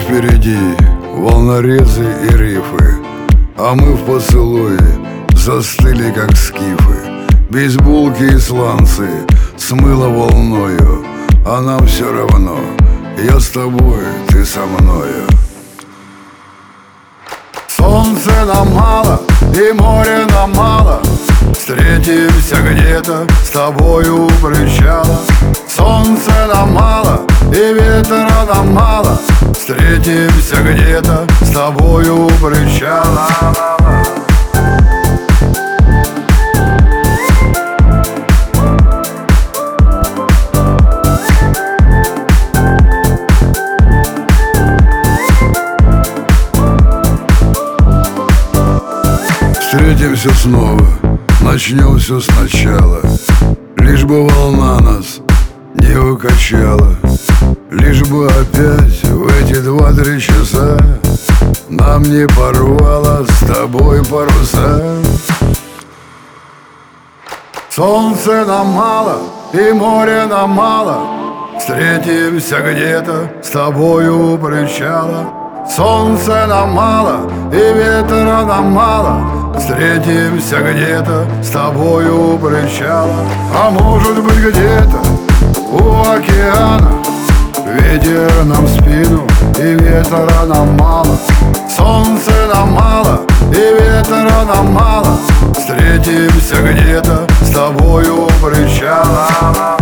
впереди волнорезы и рифы, а мы в поцелуе застыли, как скифы. Бейсболки и сланцы смыло волною, а нам все равно. Я с тобой, ты со мною. Солнце нам мало и море нам мало, встретимся где-то с тобою у причала. Солнце нам мало и ветра нам мало, встретимся где-то с тобою у причала. Встретимся снова, начнем все сначала, лишь бы волна нас не укачала, лишь бы опять в эти 2-3 часа нам не порвало с тобой паруса. Солнце нам мало и море нам мало, встретимся где-то с тобою у причала. Солнце нам мало и ветра нам мало, встретимся где-то с тобою у причала. А может быть где-то у океана, ветер нам в спину и ветра нам мало. Солнце нам мало и ветра нам мало, встретимся где-то с тобою у причала.